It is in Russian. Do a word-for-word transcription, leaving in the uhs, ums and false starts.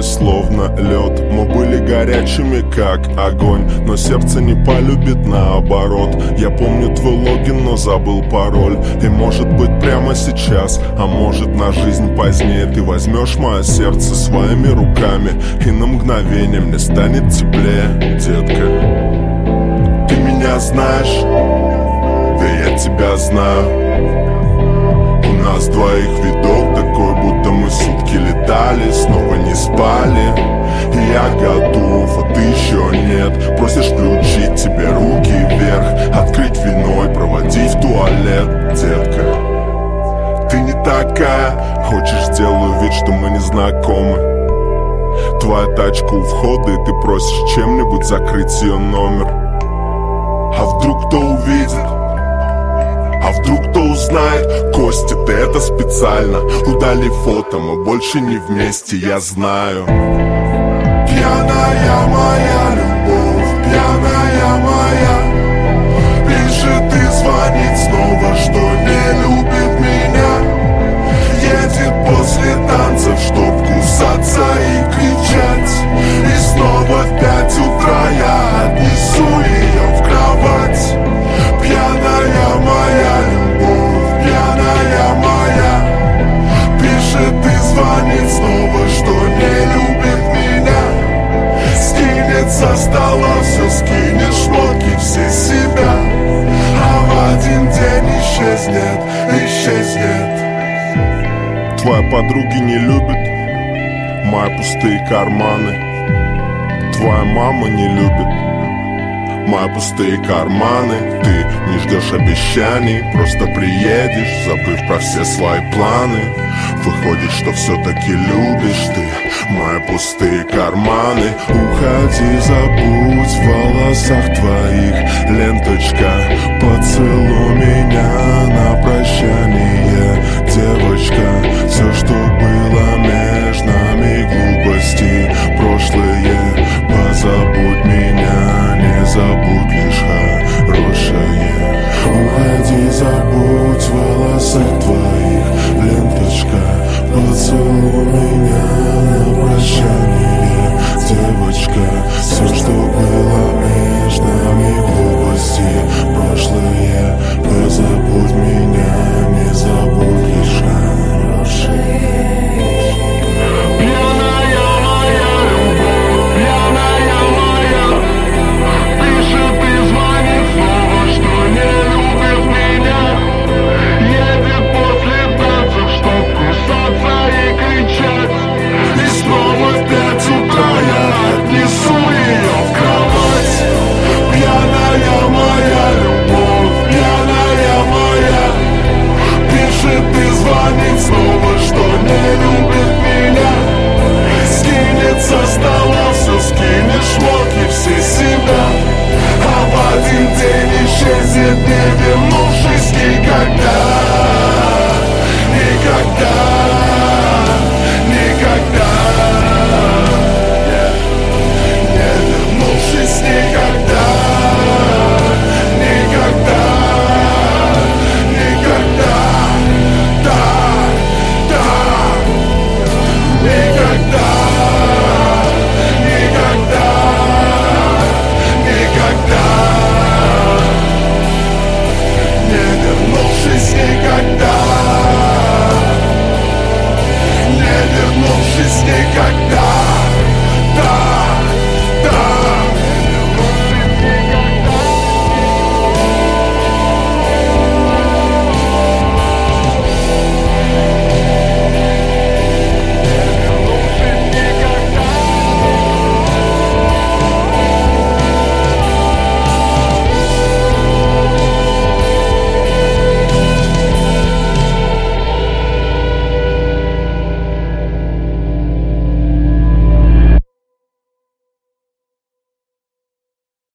нами словно лед. Мы были горячими, как огонь, но сердце не полюбит наоборот. Я помню твой логин, но забыл пароль. И может быть прямо сейчас, а может на жизнь позднее, ты возьмешь мое сердце своими руками, и на мгновение мне станет теплее, детка. Ты меня знаешь, да я тебя знаю. У нас двоих видок такой, будто мы сутки летали, снова не спали. И я готов, а ты еще нет. Просишь включить тебе руки вверх, открыть вино и проводить в туалет, детка. Ты не такая, хочешь, сделаю вид, что мы не знакомы. Твоя тачка у входа, и ты просишь чем-нибудь закрыть ее номер. А вдруг кто увидит? А вдруг кто узнает? Костя, ты это специально. Удали фото, мы больше не вместе, я знаю. Пьяная моя любовь, пьяная моя, пишет и звонит снова, что не любит меня. Едет после танцев, чтоб кусаться и кричать. И снова в пять утра я отнесу ее в кровать. Пьяная моя любовь, пьяная моя, пишет и звонит снова, что не любит меня. Скинет со стола все, скинет шмотки, все себя, а в один день исчезнет, исчезнет. Твоя подруги не любит мои пустые карманы. Твоя мама не любит мои пустые карманы. Ты не ждешь обещаний, просто приедешь, забыв про все свои планы. Выходит, что все-таки любишь ты мои пустые карманы. Уходи, забудь в волосах твоих ленточка. Поцелуй меня на прощание, девочка. Все, что было между нами, глупости прошлые. Позабудь меня, не забудь лишь хорошее. Уходи, забудь в волосах твоих ленточка. Поцелуй меня на прощание, девочка. Все, что было между нами, глупости прошлые. Позабудь меня, не забудь лишь хорошее. Снова, что не любит меня. Скинет со стола все, скинет шмотки, все себя, а в один день исчезнет, не вернувшись никогда. Никогда.